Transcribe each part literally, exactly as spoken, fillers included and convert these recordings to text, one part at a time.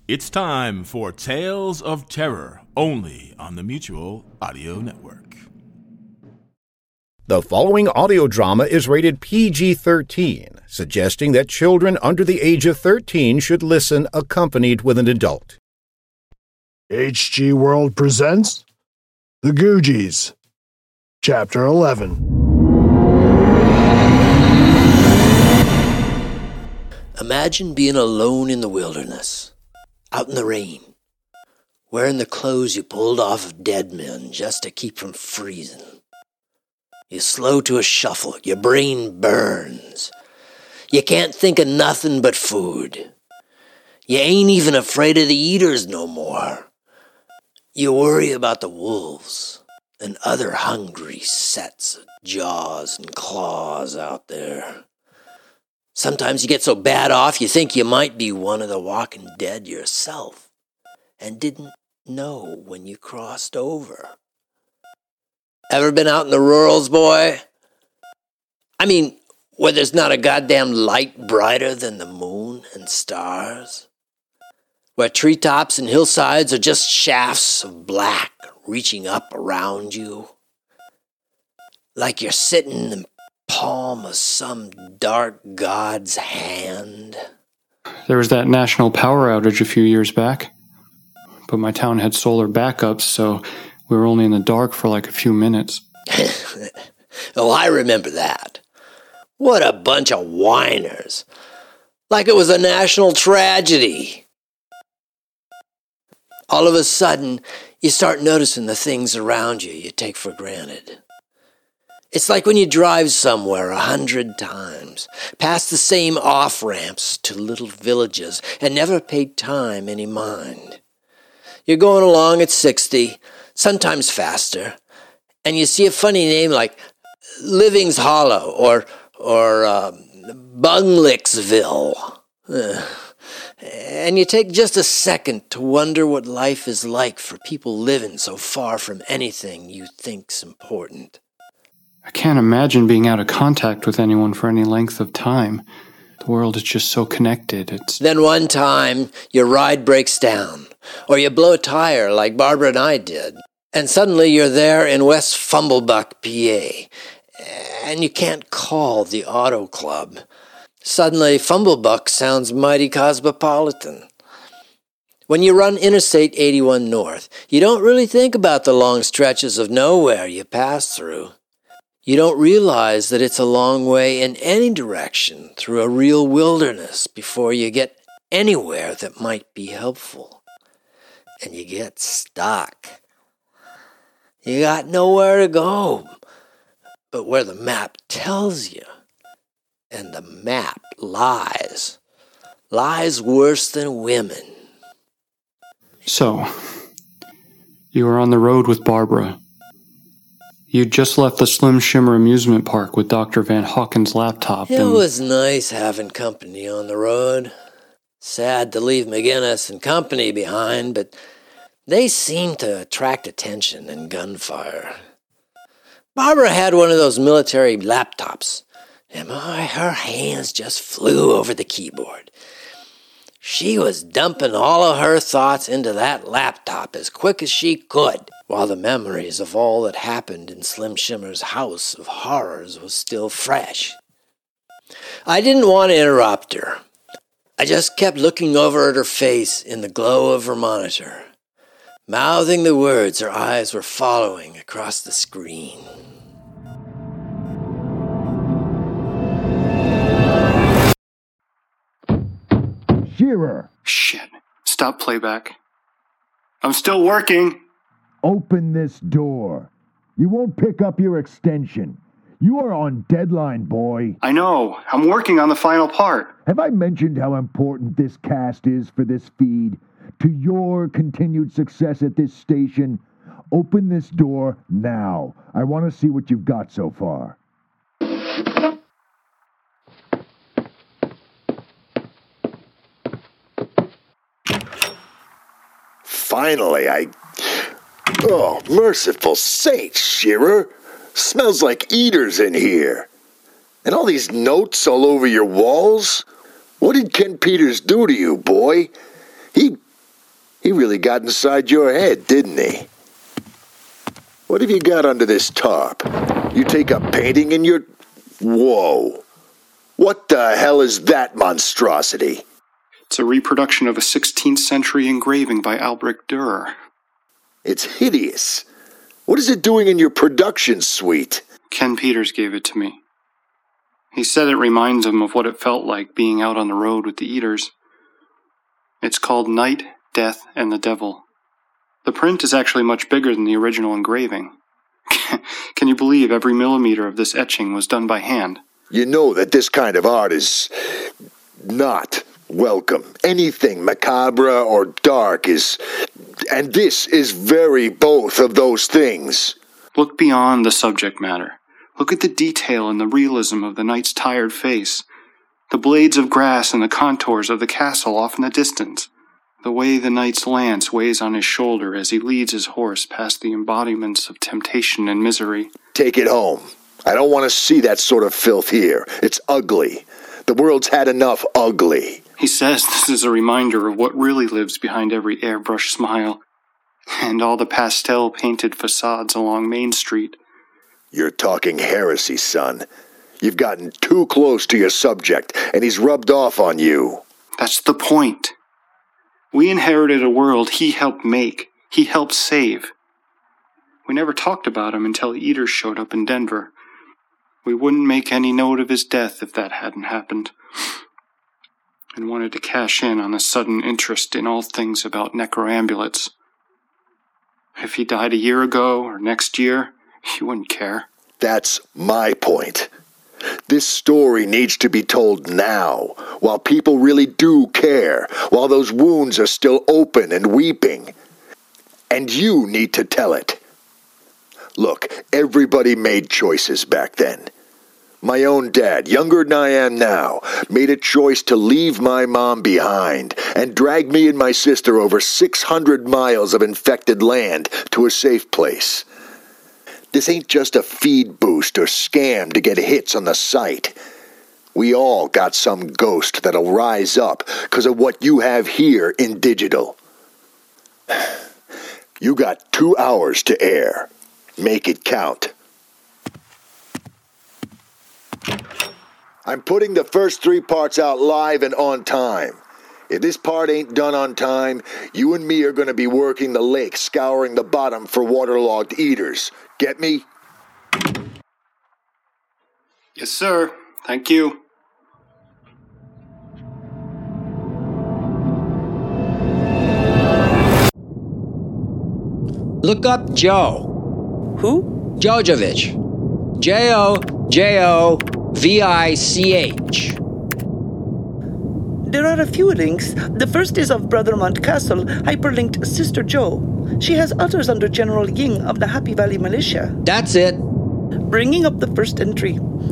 It's time for Tales of Terror, only on the Mutual Audio Network. The following audio drama is rated P G thirteen, suggesting that children under the age of thirteen should listen accompanied with an adult. H G World presents The Googies, Chapter eleven. Imagine being alone in the wilderness, out in the rain, wearing the clothes you pulled off of dead men just to keep from freezing. You're slow to a shuffle, your brain burns. You can't think of nothing but food. You ain't even afraid of the eaters no more. You worry about the wolves and other hungry sets of jaws and claws out there. Sometimes you get so bad off you think you might be one of the walking dead yourself and didn't know when you crossed over. Ever been out in the rurals, boy? I mean, where there's not a goddamn light brighter than the moon and stars? Where treetops and hillsides are just shafts of black reaching up around you? Like you're sitting in the palm of some dark god's hand. There was that national power outage a few years back, but my town had solar backups, so we were only in the dark for like a few minutes. Oh, I remember that. What a bunch of whiners. Like it was a national tragedy. All of a sudden, you start noticing the things around you you take for granted. It's like when you drive somewhere a hundred times, past the same off-ramps to little villages, and never paid time any mind. You're going along at sixty, sometimes faster, and you see a funny name like Living's Hollow or or uh, Bunglicksville. Uh, and you take just a second to wonder what life is like for people living so far from anything you think's important. I can't imagine being out of contact with anyone for any length of time. The world is just so connected. It's Then one time, your ride breaks down, or you blow a tire like Barbara and I did, and suddenly you're there in West Fumblebuck, P A, and you can't call the auto club. Suddenly, Fumblebuck sounds mighty cosmopolitan. When you run Interstate eighty-one North, you don't really think about the long stretches of nowhere you pass through. You don't realize that it's a long way in any direction through a real wilderness before you get anywhere that might be helpful. And you get stuck. You got nowhere to go but where the map tells you. And the map lies. Lies worse than women. So, you were on the road with Barbara. You'd just left the Slim Shimmer amusement park with Doctor Van Hawken's laptop. It and... was nice having company on the road. Sad to leave McGinnis and company behind, but they seemed to attract attention and gunfire. Barbara had one of those military laptops, and my, her hands just flew over the keyboard. She was dumping all of her thoughts into that laptop as quick as she could, while the memories of all that happened in Slim Shimmer's house of horrors was still fresh. I didn't want to interrupt her. I just kept looking over at her face in the glow of her monitor, mouthing the words her eyes were following across the screen. Shearer, Shit. Stop playback. I'm still working. open this door. You won't pick up your extension. You are on deadline, boy. I know. I'm working on the final part. Have I mentioned how important this cast is for this feed? To your continued success at this station? Open this door now. I want to see what you've got so far. Finally, I... Oh, merciful sakes, Shearer. Smells like eaters in here. And all these notes all over your walls? What did Ken Peters do to you, boy? He He really got inside your head, didn't he? What have you got under this tarp? You take a painting in your... Whoa. What the hell is that monstrosity? It's a reproduction of a sixteenth century engraving by Albrecht Dürer. It's hideous. What is it doing in your production suite? Ken Peters gave it to me. He said it reminds him of what it felt like being out on the road with the Eaters. It's called Night, Death, and the Devil. The print is actually much bigger than the original engraving. Can you believe every millimeter of this etching was done by hand? You know that this kind of art is not welcome. Anything macabre or dark is... And this is very both of those things. Look beyond the subject matter. Look at the detail and the realism of the knight's tired face. The blades of grass and the contours of the castle off in the distance. The way the knight's lance weighs on his shoulder as he leads his horse past the embodiments of temptation and misery. Take it home. I don't want to see that sort of filth here. It's ugly. The world's had enough ugly. He says this is a reminder of what really lives behind every airbrush smile, and all the pastel-painted facades along Main Street. You're talking heresy, son. You've gotten too close to your subject, and he's rubbed off on you. That's the point. We inherited a world he helped make, he helped save. We never talked about him until the Eaters showed up in Denver. We wouldn't make any note of his death if that hadn't happened. And wanted to cash in on a sudden interest in all things about necroambulets. If he died a year ago or next year, he wouldn't care. That's my point. This story needs to be told now, while people really do care, while those wounds are still open and weeping. And you need to tell it. Look, everybody made choices back then. My own dad, younger than I am now, made a choice to leave my mom behind and drag me and my sister over six hundred miles of infected land to a safe place. This ain't just a feed boost or scam to get hits on the site. We all got some ghost that'll rise up because of what you have here in digital. You got two hours to air. Make it count. I'm putting the first three parts out live and on time. If this part ain't done on time, you and me are going to be working the lake, scouring the bottom for waterlogged Eaters. Get me? Yes, sir. Thank you. Look up Joe. Who? Jojovich. J O J O V I C H. There are a few links. The first is of Brother Montcastle, hyperlinked Sister Joe. She has others under General Ying of the Happy Valley Militia. That's it. Bringing up the first entry.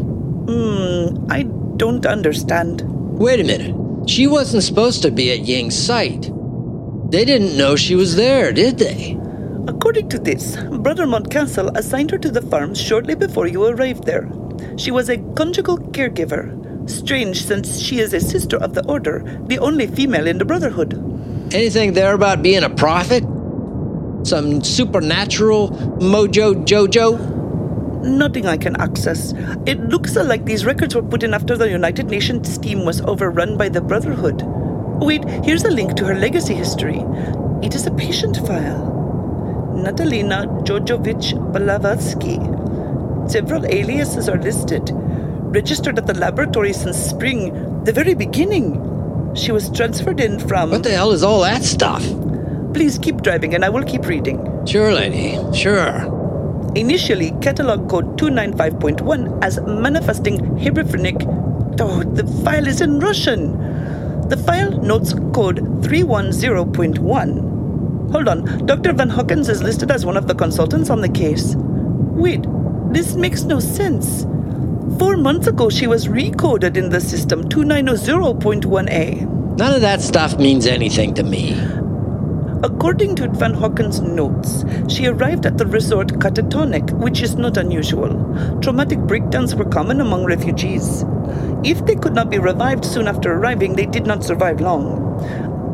Hmm, I don't understand. Wait a minute. She wasn't supposed to be at Ying's site. They didn't know she was there, did they? According to this, Brother Montcastle assigned her to the farm shortly before you arrived there. She was a conjugal caregiver. Strange, since she is a sister of the Order, the only female in the Brotherhood. Anything there about being a prophet? Some supernatural mojo jojo? Nothing I can access. It looks like these records were put in after the United Nations team was overrun by the Brotherhood. Wait, here's a link to her legacy history. It is a patient file. Natalina Jojovich Blavatsky. Several aliases are listed. Registered at the laboratory since spring, the very beginning. She was transferred in from... What the hell is all that stuff? Please keep driving and I will keep reading. Sure, lady. Sure. Initially, catalog code two ninety-five point one as manifesting Hebrifrenic. Oh, the file is in Russian. The file notes code three ten point one. Hold on, Doctor Van Hawkins is listed as one of the consultants on the case. Wait, this makes no sense. Four months ago, she was recoded in the system two ninety point one A. None of that stuff means anything to me. According to Van Hawkins' notes, she arrived at the resort catatonic, which is not unusual. Traumatic breakdowns were common among refugees. If they could not be revived soon after arriving, they did not survive long.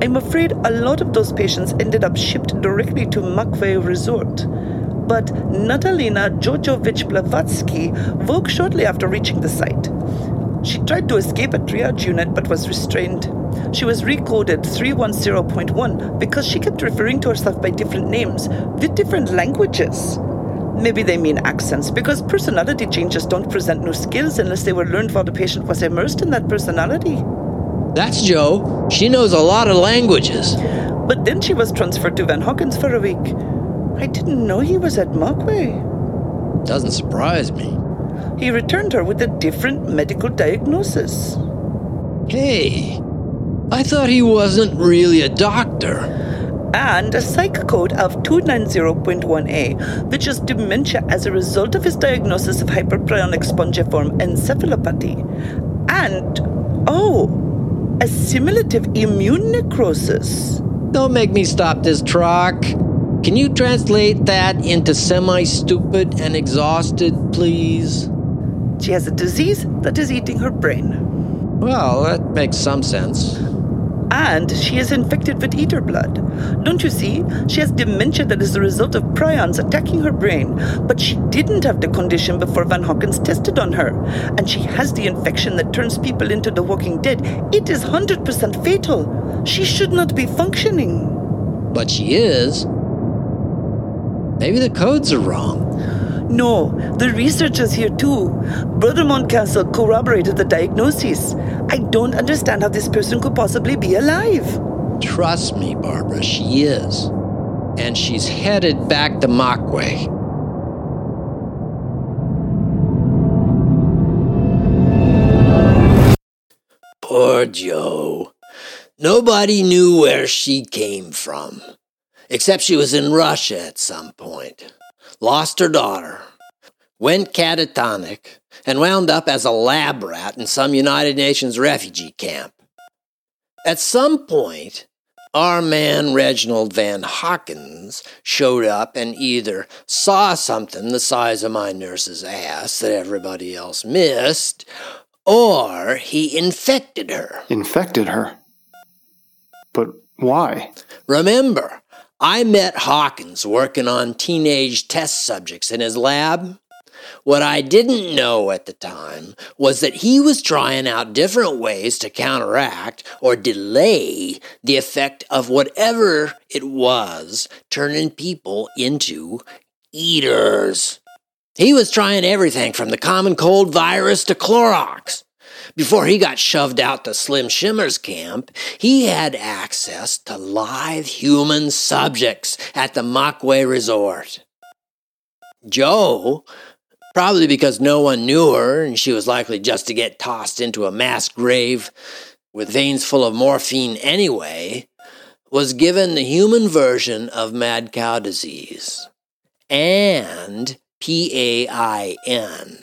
I'm afraid a lot of those patients ended up shipped directly to Makwe Resort. But Natalina Jojovich Blavatsky woke shortly after reaching the site. She tried to escape a triage unit but was restrained. She was recoded three one zero point one because she kept referring to herself by different names with different languages. Maybe they mean accents, because personality changes don't present new skills unless they were learned while the patient was immersed in that personality. That's Jo. She knows a lot of languages. But then she was transferred to Van Hawkins for a week. I didn't know he was at Makwe. Doesn't surprise me. He returned her with a different medical diagnosis. Hey, I thought he wasn't really a doctor. And a psych code of two ninety point one A, which is dementia as a result of his diagnosis of hyperprionic spongiform encephalopathy. And, oh, assimilative immune necrosis. Don't make me stop this truck. Can you translate that into semi-stupid and exhausted, please? She has a disease that is eating her brain. Well, that makes some sense. And she is infected with eater blood. Don't you see? She has dementia that is the result of prions attacking her brain. But she didn't have the condition before Van Hawkins tested on her. And she has the infection that turns people into the Walking Dead. It is one hundred percent fatal. She should not be functioning. But she is. Maybe the codes are wrong. No, the research is here too. Brother Mountcastle corroborated the diagnosis. I don't understand how this person could possibly be alive. Trust me, Barbara, she is. And she's headed back to Makwe. Poor Jo. Nobody knew where she came from. Except she was in Russia at some point. Lost her daughter, went catatonic, and wound up as a lab rat in some United Nations refugee camp. At some point, our man Reginald Van Hawkins showed up and either saw something the size of my nurse's ass that everybody else missed, or he infected her. Infected her? But why? Remember, I met Hawkins working on teenage test subjects in his lab. What I didn't know at the time was that he was trying out different ways to counteract or delay the effect of whatever it was turning people into eaters. He was trying everything from the common cold virus to Clorox. Before he got shoved out to Slim Shimmer's camp, he had access to live human subjects at the Makwe Resort. Jo, probably because no one knew her and she was likely just to get tossed into a mass grave with veins full of morphine anyway, was given the human version of mad cow disease and P A I N.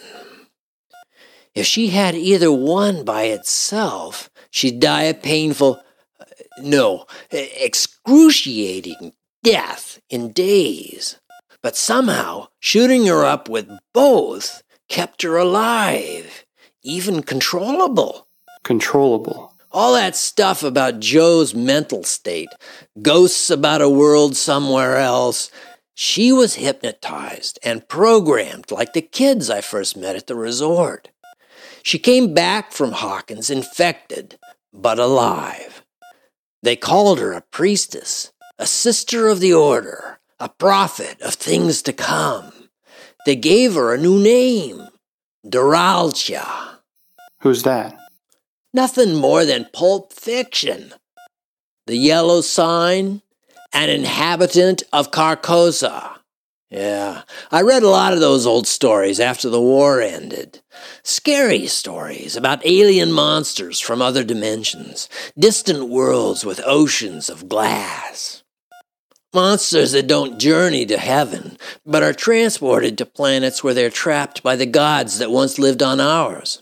If she had either one by itself, she'd die a painful, no, excruciating death in days. But somehow, shooting her up with both kept her alive, even controllable. Controllable. All that stuff about Jo's mental state, ghosts about a world somewhere else, she was hypnotized and programmed like the kids I first met at the resort. She came back from Hawkins infected, but alive. They called her a priestess, a sister of the order, a prophet of things to come. They gave her a new name, Doralcha. Who's that? Nothing more than Pulp Fiction. The Yellow Sign, an inhabitant of Carcosa. Yeah, I read a lot of those old stories after the war ended. Scary stories about alien monsters from other dimensions, distant worlds with oceans of glass. Monsters that don't journey to heaven, but are transported to planets where they're trapped by the gods that once lived on ours.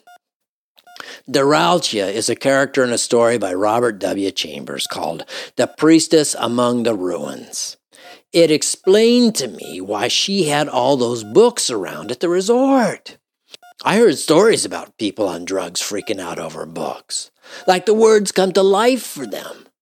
Doralcha is a character in a story by Robert W. Chambers called The Priestess Among the Ruins. It explained to me why she had all those books around at the resort. I heard stories about people on drugs freaking out over books, like the words come to life for them.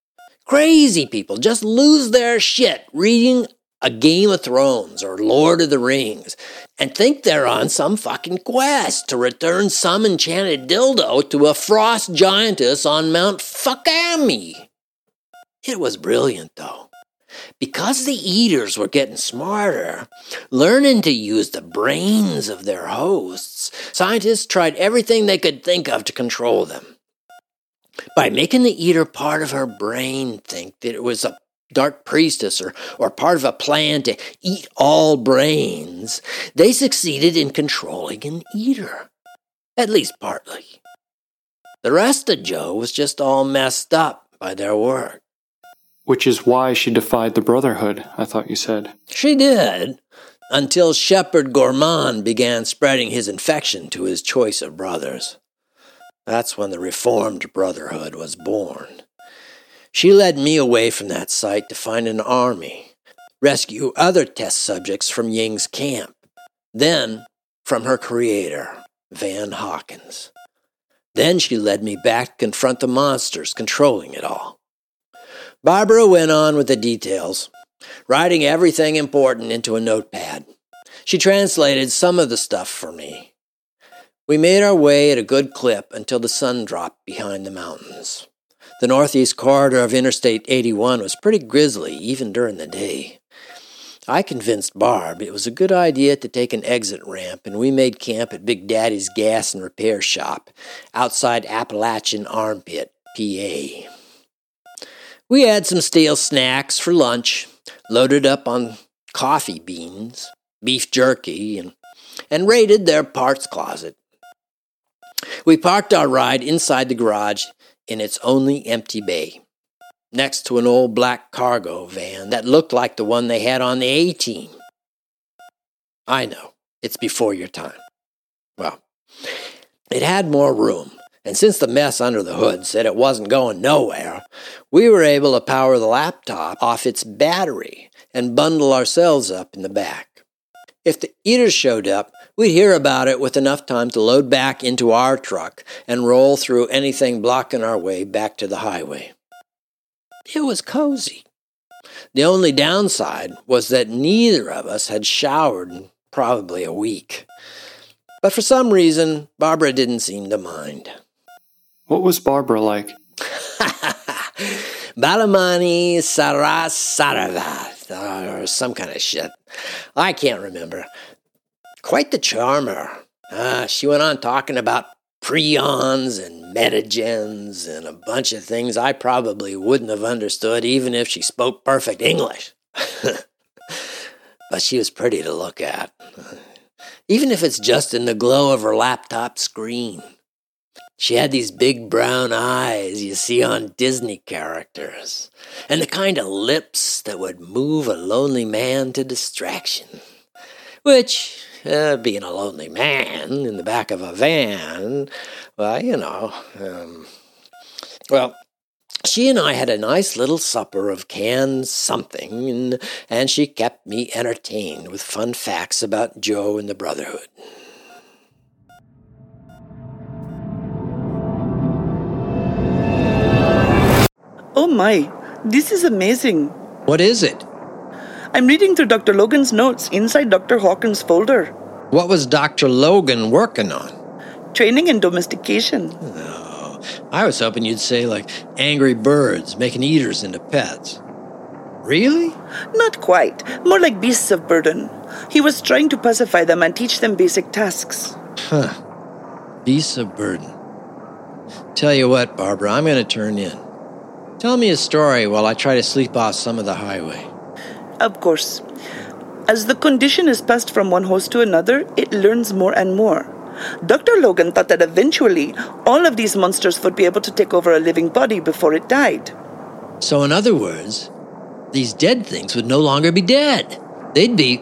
Crazy people just lose their shit reading a Game of Thrones or Lord of the Rings and think they're on some fucking quest to return some enchanted dildo to a frost giantess on Mount Fuckamy. It was brilliant, though. Because the eaters were getting smarter, learning to use the brains of their hosts, scientists tried everything they could think of to control them. By making the eater part of her brain think that it was a dark priestess or, or part of a plan to eat all brains, they succeeded in controlling an eater. At least partly. The rest of Joe was just all messed up by their work. Which is why she defied the Brotherhood, I thought you said. She did, until Shepherd Gourmand began spreading his infection to his choice of brothers. That's when the Reformed Brotherhood was born. She led me away from that site to find an army, rescue other test subjects from Ying's camp, then from her creator, Van Hawkins. Then she led me back to confront the monsters controlling it all. Barbara went on with the details, writing everything important into a notepad. She translated some of the stuff for me. We made our way at a good clip until the sun dropped behind the mountains. The northeast corridor of Interstate eighty-one was pretty grisly, even during the day. I convinced Barb it was a good idea to take an exit ramp, and we made camp at Big Daddy's gas and repair shop, outside Appalachian Armpit, P A. We had some stale snacks for lunch, loaded up on coffee beans, beef jerky, and, and raided their parts closet. We parked our ride inside the garage in its only empty bay, next to an old black cargo van that looked like the one they had on the A-Team. I know, it's before your time. Well, it had more room, and since the mess under the hood said it wasn't going nowhere, we were able to power the laptop off its battery and bundle ourselves up in the back. If the eaters showed up, we'd hear about it with enough time to load back into our truck and roll through anything blocking our way back to the highway. It was cozy. The only downside was that neither of us had showered in probably a week. But for some reason, Barbara didn't seem to mind. What was Barbara like? Balamani Sarasarava, or some kind of shit. I can't remember. Quite the charmer. Uh, she went on talking about prions and metagens and a bunch of things I probably wouldn't have understood even if she spoke perfect English. But she was pretty to look at, even if it's just in the glow of her laptop screen. She had these big brown eyes you see on Disney characters, and the kind of lips that would move a lonely man to distraction. Which, uh, being a lonely man in the back of a van, well, you know, um, well, she and I had a nice little supper of canned something, and, and she kept me entertained with fun facts about Joe and the Brotherhood. Oh my, this is amazing. What is it? I'm reading through Doctor Logan's notes inside Doctor Hawkins' folder. What was Doctor Logan working on? Training and domestication. Oh, I was hoping you'd say, like, angry birds, making eaters into pets. Really? Not quite. More like beasts of burden. He was trying to pacify them and teach them basic tasks. Huh. Beasts of burden. Tell you what, Barbara, I'm going to turn in. Tell me a story while I try to sleep off some of the highway. Of course. As the condition is passed from one host to another, it learns more and more. Doctor Logan thought that eventually all of these monsters would be able to take over a living body before it died. So in other words, these dead things would no longer be dead. They'd be,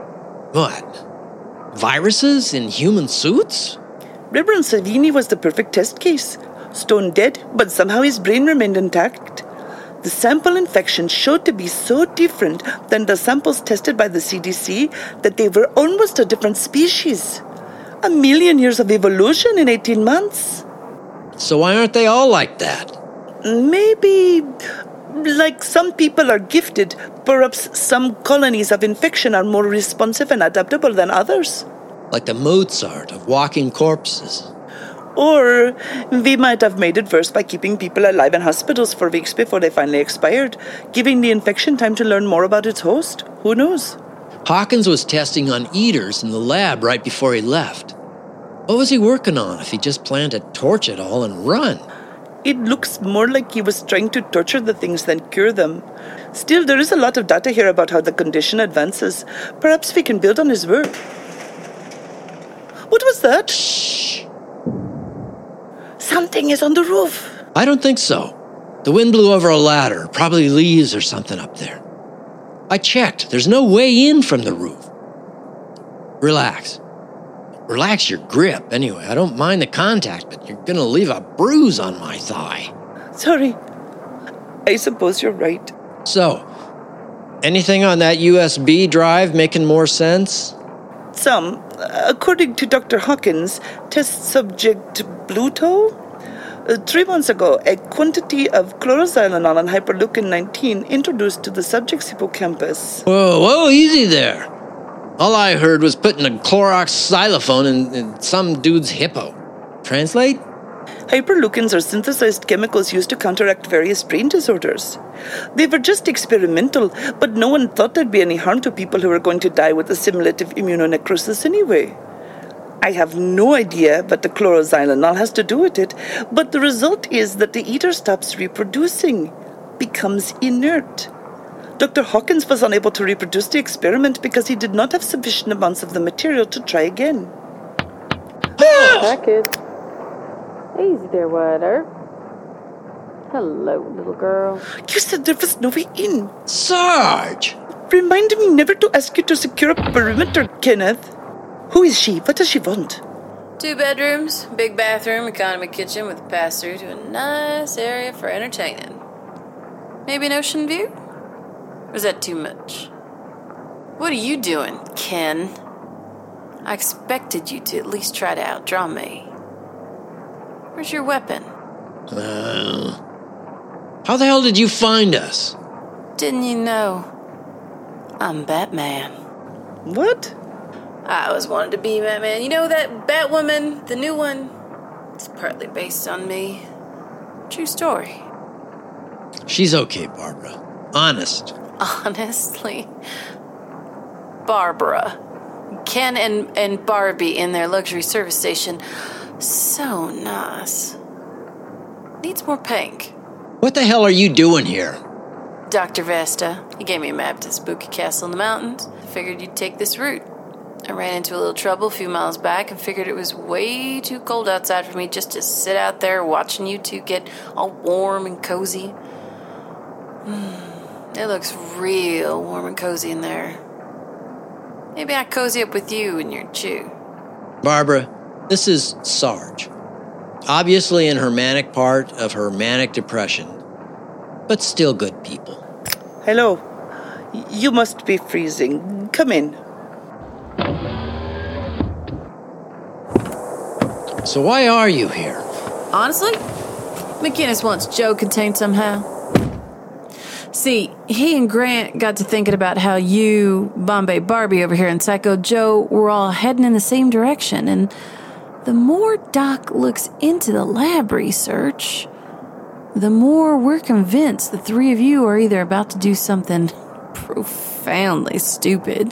what, viruses in human suits? Reverend Savini was the perfect test case. Stone dead, but somehow his brain remained intact. The sample infections showed to be so different than the samples tested by the C D C that they were almost a different species. A million years of evolution in eighteen months. So why aren't they all like that? Maybe Like some people are gifted, perhaps some colonies of infection are more responsive and adaptable than others. Like the Mozart of walking corpses. Or we might have made it worse by keeping people alive in hospitals for weeks before they finally expired, giving the infection time to learn more about its host. Who knows? Hawkins was testing on eaters in the lab right before he left. What was he working on if he just planned to torch it all and run? It looks more like he was trying to torture the things than cure them. Still, there is a lot of data here about how the condition advances. Perhaps we can build on his work. What was that? Shh. Something is on the roof. I don't think so. The wind blew over a ladder, probably leaves or something up there. I checked. There's no way in from the roof. Relax. Relax your grip, anyway. I don't mind the contact, but you're gonna leave a bruise on my thigh. Sorry. I suppose you're right. So, anything on that U S B drive making more sense? Some. According to Doctor Hawkins, test subject Bluto? Uh, three months ago, a quantity of chloroxylenol and hyperleukin nineteen introduced to the subject's hippocampus. Whoa, whoa, easy there. All I heard was putting a Clorox xylophone in, in some dude's hippo. Translate? Hyperleukins are synthesized chemicals used to counteract various brain disorders. They were just experimental, but no one thought there'd be any harm to people who were going to die with assimilative immunonecrosis anyway. I have no idea what the chloroxylenol has to do with it, but the result is that the eater stops reproducing, becomes inert. Doctor Hawkins was unable to reproduce the experiment because he did not have sufficient amounts of the material to try again. Hi, kid. Easy there, White Earp. Hello, little girl. You said there was no way in. Sarge! Remind me never to ask you to secure a perimeter, Kenneth. Who is she? What does she want? Two bedrooms, big bathroom, economy kitchen with a pass-through to a nice area for entertaining. Maybe an ocean view? Or is that too much? What are you doing, Ken? I expected you to at least try to outdraw me. Where's your weapon? Uh, how the hell did you find us? Didn't you know? I'm Batman. What? I always wanted to be Batman. You know that Batwoman, the new one? It's partly based on me. True story. She's okay, Barbara. Honest. Honestly. Barbara. Ken and, and Barbie in their luxury service station. So nice. Needs more pink. What the hell are you doing here? Doctor Vesta. He gave me a map to the spooky castle in the mountains. I figured you'd take this route. I ran into a little trouble a few miles back and figured it was way too cold outside for me just to sit out there watching you two get all warm and cozy. Mm, it looks real warm and cozy in there. Maybe I cozy up with you and your chew. Barbara, this is Sarge. Obviously in her manic part of her manic depression, but still good people. Hello. You must be freezing. Come in. So why are you here? Honestly, McGinnis wants Joe contained somehow. See, he and Grant got to thinking about how you, Bombay Barbie over here, and Psycho Joe were all heading in the same direction, and the more Doc looks into the lab research, the more we're convinced the three of you are either about to do something profoundly stupid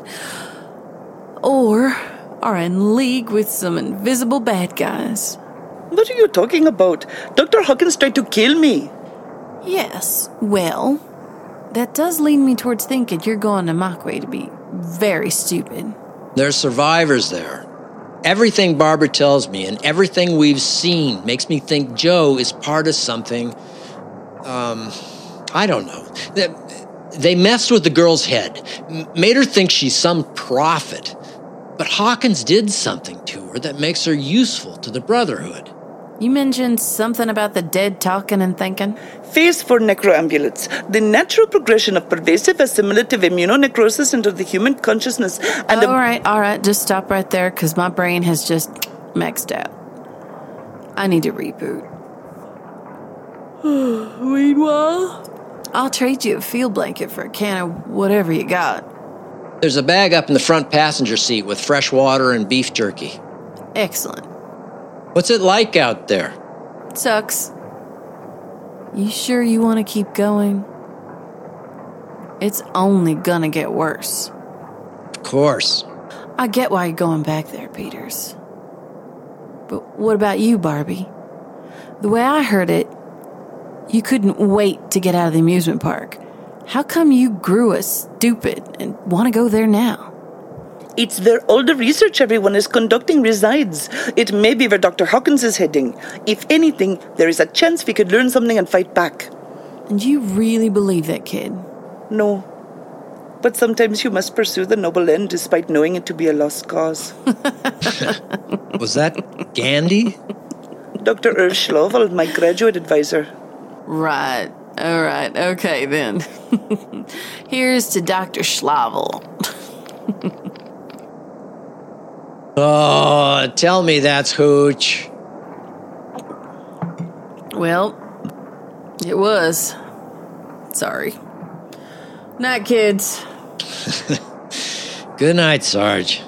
or are in league with some invisible bad guys. What are you talking about? Doctor Hawkins tried to kill me. Yes, well, that does lead me towards thinking you're going to Mockway to be very stupid. There's survivors there. Everything Barbara tells me and everything we've seen makes me think Joe is part of something, um, I don't know. They, they messed with the girl's head, made her think she's some prophet. But Hawkins did something to her that makes her useful to the Brotherhood. You mentioned something about the dead talking and thinking? Phase four necroambulance, the natural progression of pervasive assimilative immunonecrosis into the human consciousness. And all right, all right, just stop right there, because my brain has just maxed out. I need to reboot. Meanwhile, I'll trade you a field blanket for a can of whatever you got. There's a bag up in the front passenger seat with fresh water and beef jerky. Excellent. What's it like out there? Sucks. You sure you want to keep going? It's only gonna get worse. Of course. I get why you're going back there, Peters. But what about you, Barbie? The way I heard it, you couldn't wait to get out of the amusement park. How come you grew us stupid and want to go there now? It's where all the research everyone is conducting resides. It may be where Doctor Hawkins is heading. If anything, there is a chance we could learn something and fight back. And you really believe that, kid? No. But sometimes you must pursue the noble end despite knowing it to be a lost cause. Was that Gandhi? Doctor Irv Schlauvel, my graduate advisor. Right. All right. Okay, then. Here's to Doctor Schlauvel. Oh, tell me that's hooch. Well, it was. Sorry. Night, kids. Good night, Sarge.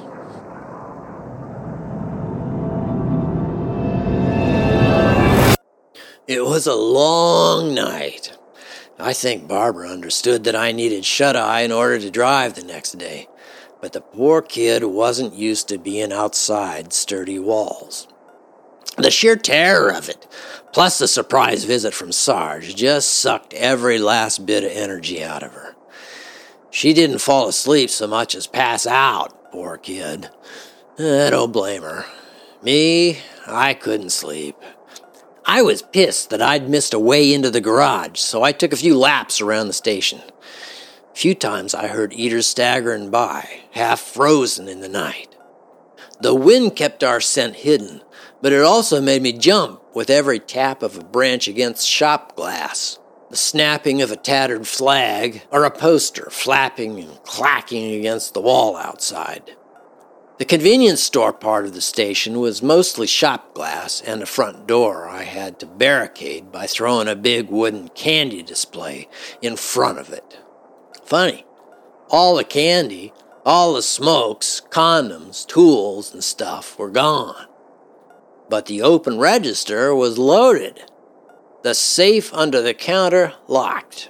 It was a long night. I think Barbara understood that I needed shut-eye in order to drive the next day, but the poor kid wasn't used to being outside sturdy walls. The sheer terror of it, plus the surprise visit from Sarge, just sucked every last bit of energy out of her. She didn't fall asleep so much as pass out, poor kid. I don't blame her. Me, I couldn't sleep. I was pissed that I'd missed a way into the garage, so I took a few laps around the station. A few times I heard eaters staggering by, half frozen in the night. The wind kept our scent hidden, but it also made me jump with every tap of a branch against shop glass, the snapping of a tattered flag, or a poster flapping and clacking against the wall outside. The convenience store part of the station was mostly shop glass, and the front door I had to barricade by throwing a big wooden candy display in front of it. Funny, all the candy, all the smokes, condoms, tools, and stuff were gone. But the open register was loaded. The safe under the counter locked.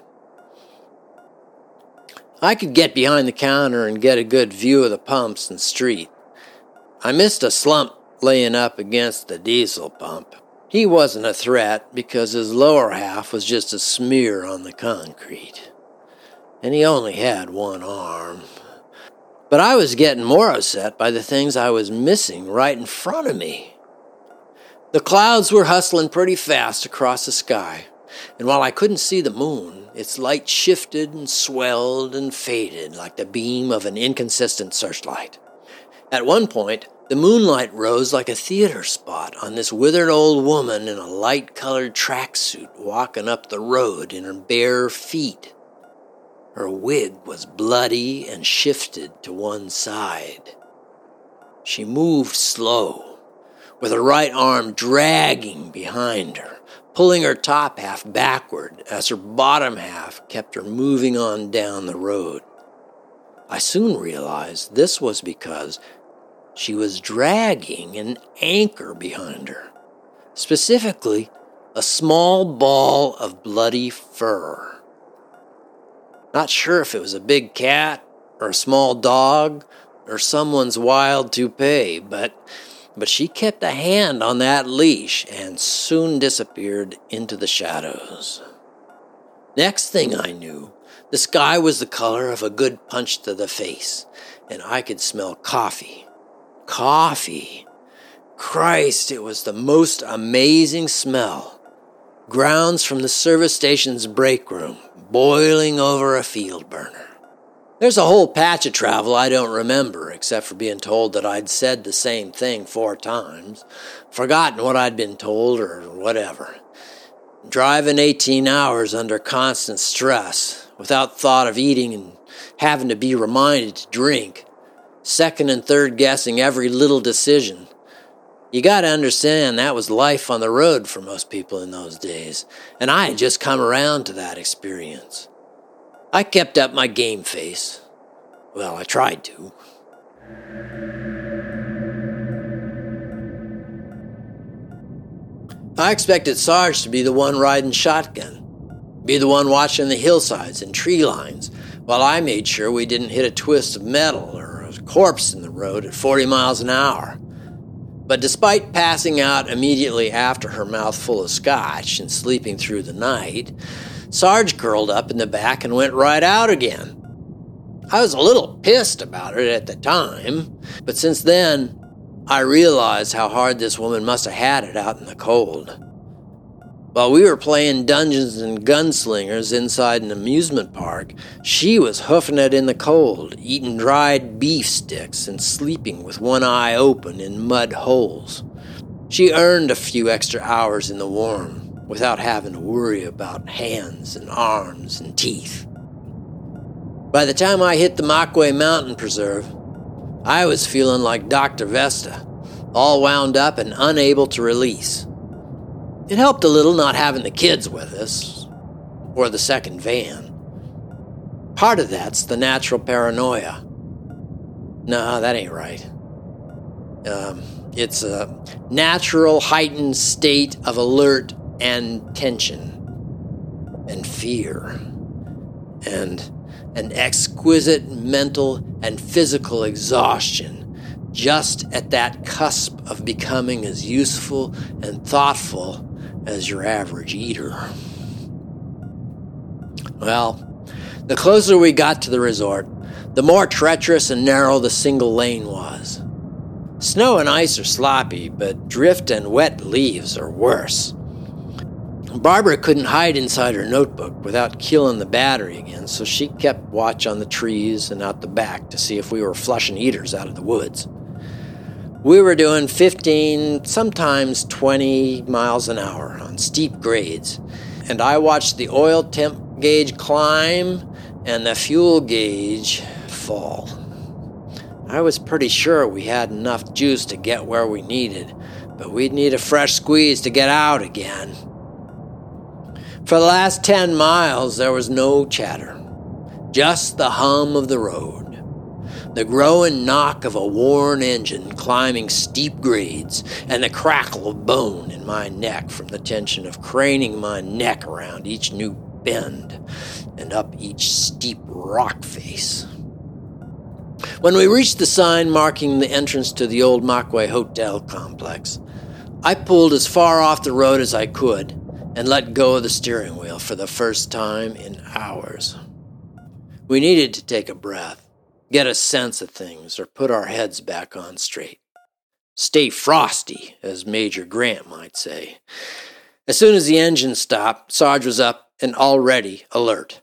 I could get behind the counter and get a good view of the pumps and street. I missed a slump laying up against the diesel pump. He wasn't a threat because his lower half was just a smear on the concrete. And he only had one arm. But I was getting more upset by the things I was missing right in front of me. The clouds were hustling pretty fast across the sky, and while I couldn't see the moon, its light shifted and swelled and faded like the beam of an inconsistent searchlight. At one point, the moonlight rose like a theater spot on this withered old woman in a light-colored tracksuit walking up the road in her bare feet. Her wig was bloody and shifted to one side. She moved slow, with her right arm dragging behind her, pulling her top half backward as her bottom half kept her moving on down the road. I soon realized this was because she was dragging an anchor behind her, specifically a small ball of bloody fur. Not sure if it was a big cat or a small dog or someone's wild toupee, but, but she kept a hand on that leash and soon disappeared into the shadows. Next thing I knew, the sky was the color of a good punch to the face, and I could smell coffee. Coffee. Christ, it was the most amazing smell. Grounds from the service station's break room, boiling over a field burner. There's a whole patch of travel I don't remember, except for being told that I'd said the same thing four times, forgotten what I'd been told or whatever. Driving eighteen hours under constant stress, without thought of eating and having to be reminded to drink, second and third guessing every little decision. You gotta understand that was life on the road for most people in those days, and I had just come around to that experience. I kept up my game face. Well, I tried to. I expected Sarge to be the one riding shotgun, be the one watching the hillsides and tree lines, while I made sure we didn't hit a twist of metal or a corpse in the road at forty miles an hour. But despite passing out immediately after her mouth full of scotch and sleeping through the night, Sarge curled up in the back and went right out again. I was a little pissed about it at the time, but since then, I realized how hard this woman must have had it out in the cold. While we were playing Dungeons and Gunslingers inside an amusement park, she was hoofing it in the cold, eating dried beef sticks and sleeping with one eye open in mud holes. She earned a few extra hours in the warm without having to worry about hands and arms and teeth. By the time I hit the Mockway Mountain Preserve, I was feeling like Doctor Vesta, all wound up and unable to release. It helped a little not having the kids with us, or the second van. Part of that's the natural paranoia. No, that ain't right. Um, it's a natural heightened state of alert and tension and fear and an exquisite mental and physical exhaustion just at that cusp of becoming as useful and thoughtful as your average eater. Well, the closer we got to the resort, the more treacherous and narrow the single lane was. Snow and ice are sloppy, but drift and wet leaves are worse. Barbara couldn't hide inside her notebook without killing the battery again, so she kept watch on the trees and out the back to see if we were flushing eaters out of the woods. We were doing fifteen, sometimes twenty miles an hour on steep grades, and I watched the oil temp gauge climb and the fuel gauge fall. I was pretty sure we had enough juice to get where we needed, but we'd need a fresh squeeze to get out again. For the last ten miles, there was no chatter, just the hum of the road, the growing knock of a worn engine climbing steep grades, and the crackle of bone in my neck from the tension of craning my neck around each new bend and up each steep rock face. When we reached the sign marking the entrance to the old Mockway Hotel complex, I pulled as far off the road as I could and let go of the steering wheel for the first time in hours. We needed to take a breath, get a sense of things, or put our heads back on straight. Stay frosty, as Major Grant might say. As soon as the engine stopped, Sarge was up and already alert.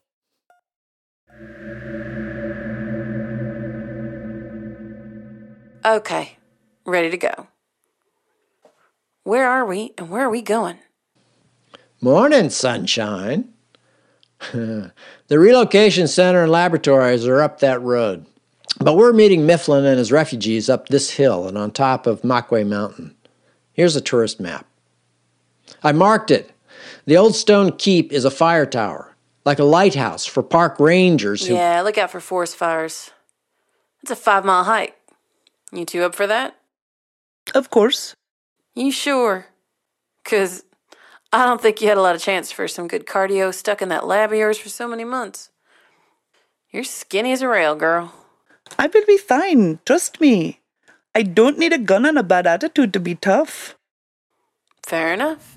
Okay, ready to go. Where are we and where are we going? Morning, sunshine. The relocation center and laboratories are up that road, but we're meeting Mifflin and his refugees up this hill and on top of Mockway Mountain. Here's a tourist map. I marked it. The old stone keep is a fire tower, like a lighthouse for park rangers who... Yeah, look out for forest fires. It's a five-mile hike. You two up for that? Of course. You sure? 'Cause I don't think you had a lot of chance for some good cardio stuck in that lab of yours for so many months. You're skinny as a rail, girl. I will be fine, trust me. I don't need a gun and a bad attitude to be tough. Fair enough.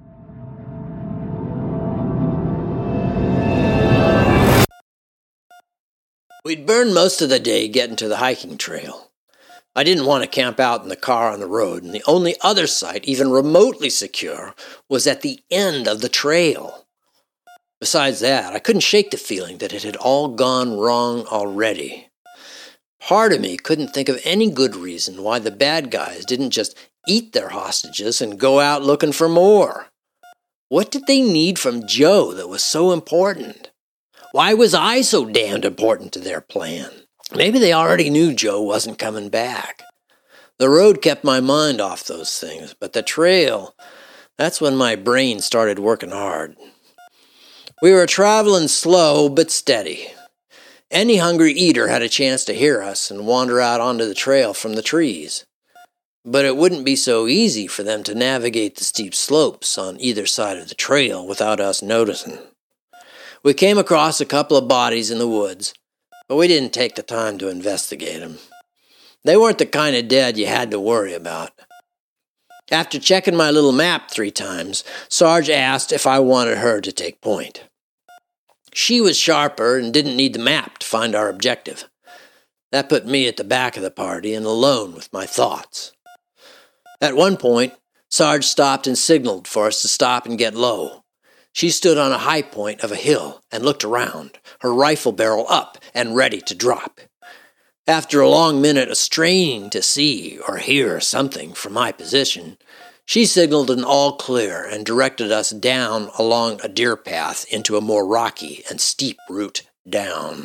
We'd burned most of the day getting to the hiking trail. I didn't want to camp out in the car on the road, and the only other site, even remotely secure, was at the end of the trail. Besides that, I couldn't shake the feeling that it had all gone wrong already. Part of me couldn't think of any good reason why the bad guys didn't just eat their hostages and go out looking for more. What did they need from Joe that was so important? Why was I so damned important to their plan? Maybe they already knew Joe wasn't coming back. The road kept my mind off those things, but the trail, that's when my brain started working hard. We were traveling slow but steady. Any hungry eater had a chance to hear us and wander out onto the trail from the trees. But it wouldn't be so easy for them to navigate the steep slopes on either side of the trail without us noticing. We came across a couple of bodies in the woods, but we didn't take the time to investigate them. They weren't the kind of dead you had to worry about. After checking my little map three times, Sarge asked if I wanted her to take point. She was sharper and didn't need the map to find our objective. That put me at the back of the party and alone with my thoughts. At one point, Sarge stopped and signaled for us to stop and get low. She stood on a high point of a hill and looked around, her rifle barrel up and ready to drop. After a long minute of straining to see or hear something from my position, she signaled an all clear and directed us down along a deer path into a more rocky and steep route down.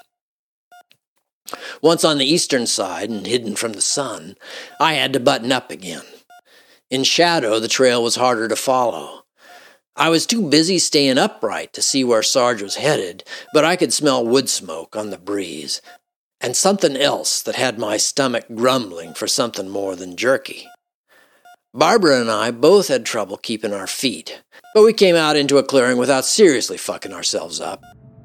Once on the eastern side and hidden from the sun, I had to button up again. In shadow, the trail was harder to follow. I was too busy staying upright to see where Sarge was headed, but I could smell wood smoke on the breeze, and something else that had my stomach grumbling for something more than jerky. Barbara and I both had trouble keeping our feet, but we came out into a clearing without seriously fucking ourselves up.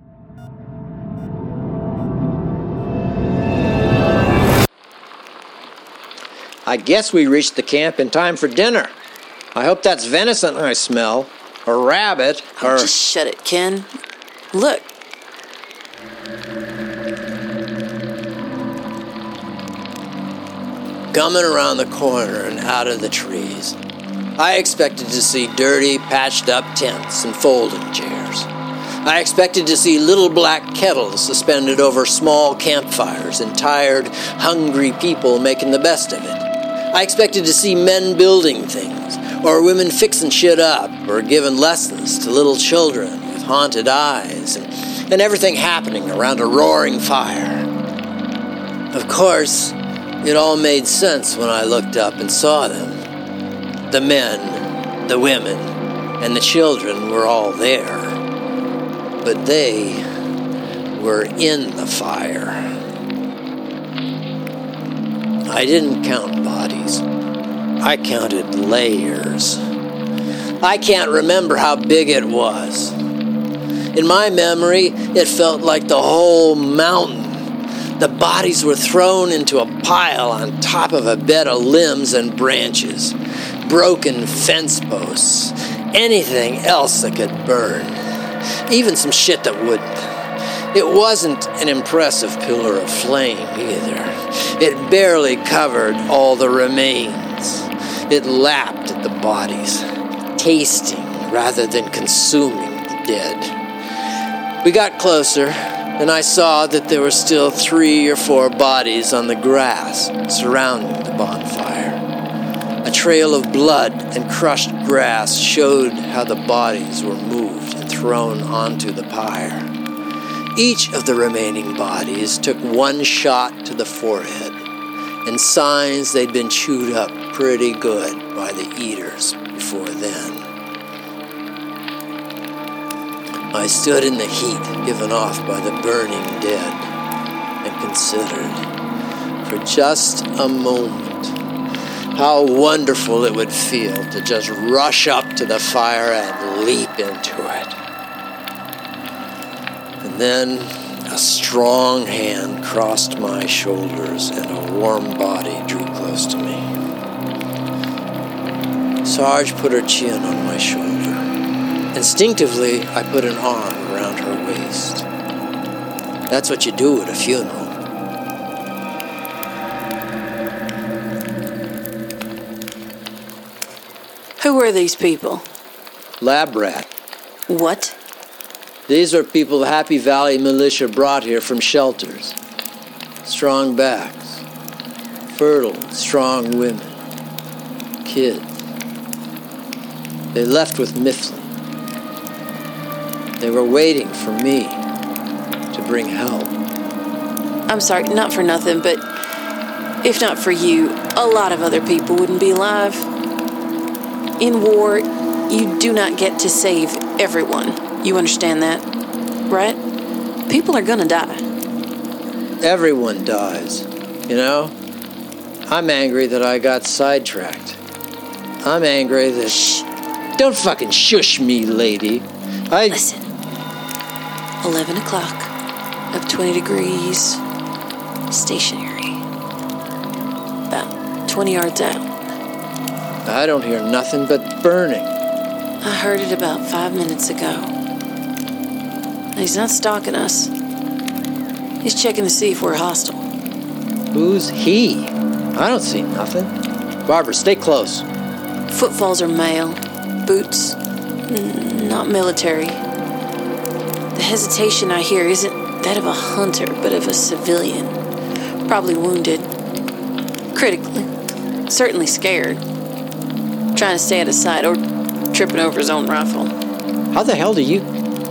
I guess we reached the camp in time for dinner. I hope that's venison I smell, or rabbit, or... Oh, just shut it, Ken. Look. Coming around the corner and out of the trees, I expected to see dirty, patched-up tents and folding chairs. I expected to see little black kettles suspended over small campfires and tired, hungry people making the best of it. I expected to see men building things, or women fixing shit up, or giving lessons to little children with haunted eyes, and, and everything happening around a roaring fire. Of course, it all made sense when I looked up and saw them. The men, the women, and the children were all there. But they were in the fire. I didn't count bodies. I counted layers. I can't remember how big it was. In my memory, it felt like the whole mountain. The bodies were thrown into a pile on top of a bed of limbs and branches, broken fence posts, anything else that could burn, even some shit that wouldn't. It wasn't an impressive pillar of flame either. It barely covered all the remains. It lapped at the bodies, tasting rather than consuming the dead. We got closer, and I saw that there were still three or four bodies on the grass surrounding the bonfire. A trail of blood and crushed grass showed how the bodies were moved and thrown onto the pyre. Each of the remaining bodies took one shot to the forehead, and signs they'd been chewed up pretty good by the eaters before then. I stood in the heat given off by the burning dead and considered, for just a moment, how wonderful it would feel to just rush up to the fire and leap into it. And then a strong hand crossed my shoulders and a warm body drew close to me. Sarge put her chin on my shoulder. Instinctively, I put an arm around her waist. That's what you do at a funeral. Who were these people? Lab rat. What? These are people the Happy Valley militia brought here from shelters. Strong backs. Fertile, strong women. Kids. They left with Mifflin. They were waiting for me to bring help. I'm sorry, not for nothing, but If not for you, a lot of other people wouldn't be alive. In war, you do not get to save everyone. You understand that, right? People are gonna die. Everyone dies, you know? I'm angry that I got sidetracked. I'm angry that... Shh. Don't fucking shush me, lady. I... Listen. eleven o'clock. Up twenty degrees. Stationary. About twenty yards out. I don't hear nothing but burning. I heard it about five minutes ago. He's not stalking us. He's checking to see if we're hostile. Who's he? I don't see nothing. Barbara, stay close. Footfalls are male. Boots. N- not military. The hesitation I hear isn't that of a hunter, but of a civilian. Probably wounded. Critically. Certainly scared. Trying to stay at his side or tripping over his own rifle. How the hell do you...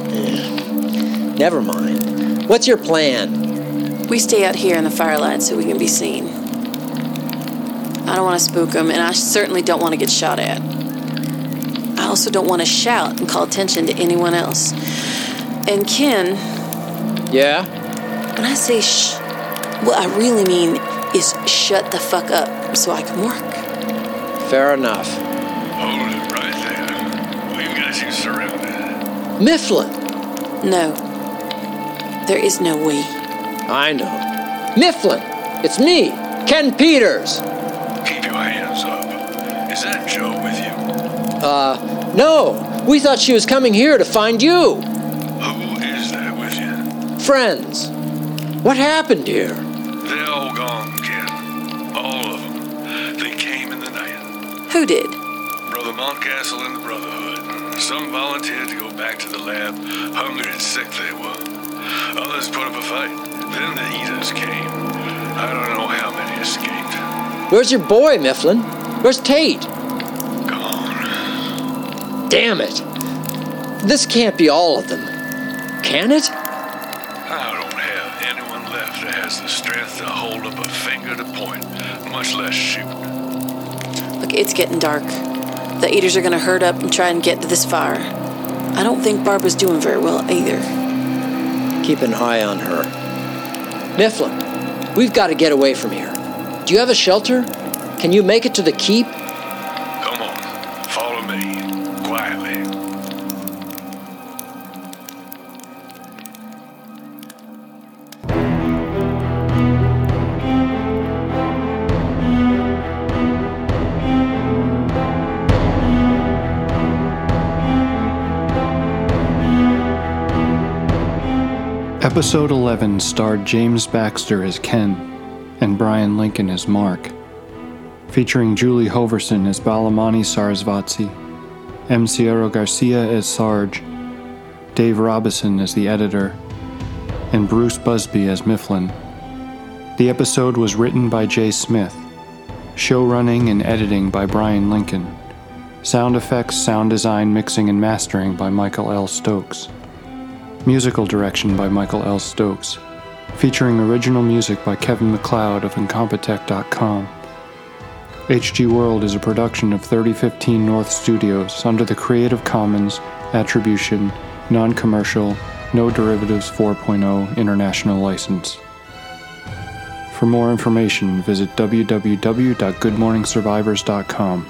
Never mind. What's your plan? We stay out here in the firelight so we can be seen. I don't want to spook him, and I certainly don't want to get shot at. I also don't want to shout and call attention to anyone else. And Ken... Yeah? When I say shh, what I really mean is shut the fuck up so I can work. Fair enough. Hold it right there. We've got you surrounded. Mifflin! No. There is no we. I know. Mifflin! It's me, Ken Peters! Keep your hands up. Is that Joe with you? Uh, no. We thought she was coming here to find you. Who is that with you? Friends. What happened here? They're all gone, Ken. All of them. They came in the night. Who did? Brother Montcastle and the Brotherhood. Some volunteered to go back to the lab. Hungry and sick they were. Others put up a fight. Then the Eaters came. I don't know how many escaped. Where's your boy, Mifflin? Where's Tate? Gone. Damn it. This can't be all of them. Can it? I don't have anyone left that has the strength to hold up a finger to point, much less shoot. Look, it's getting dark. The Eaters are gonna herd up and try and get to this fire. I don't think Barbara's doing very well either. Keep an eye on her. Mifflin, we've got to get away from here. Do you have a shelter? Can you make it to the keep? Come on, follow me, quietly. Episode eleven starred James Baxter as Ken and Brian Lincoln as Mark, featuring Julie Hoverson as Balamani Sarasvatsi, M. Sierra Garcia as Sarge, Dave Robison as the editor, and Bruce Busby as Mifflin. The episode was written by Jay Smith, showrunning and editing by Brian Lincoln, sound effects, sound design, mixing, and mastering by Michael L. Stokes. Musical direction by Michael L. Stokes, featuring original music by Kevin MacLeod of Incompetech dot com. H G World is a production of thirty fifteen North Studios under the Creative Commons Attribution, Non-Commercial, No Derivatives four point oh International License. For more information, visit w w w dot good morning survivors dot com.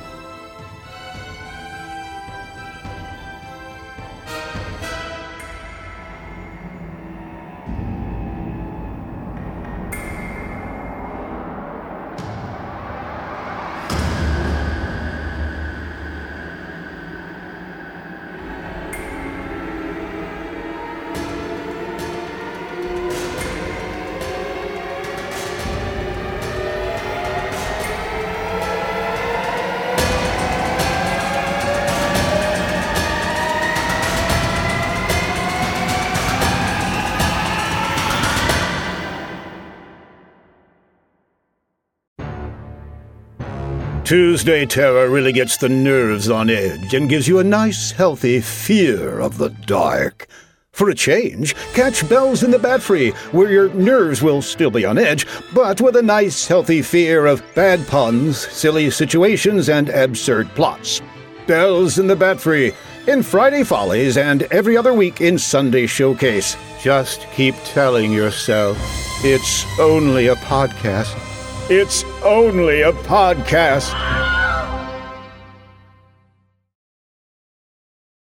Tuesday Terror really gets the nerves on edge and gives you a nice, healthy fear of the dark. For a change, catch Bells in the Bat Free, where your nerves will still be on edge, but with a nice, healthy fear of bad puns, silly situations, and absurd plots. Bells in the Bat Free, in Friday Follies and every other week in Sunday Showcase. Just keep telling yourself, it's only a podcast. It's only a podcast.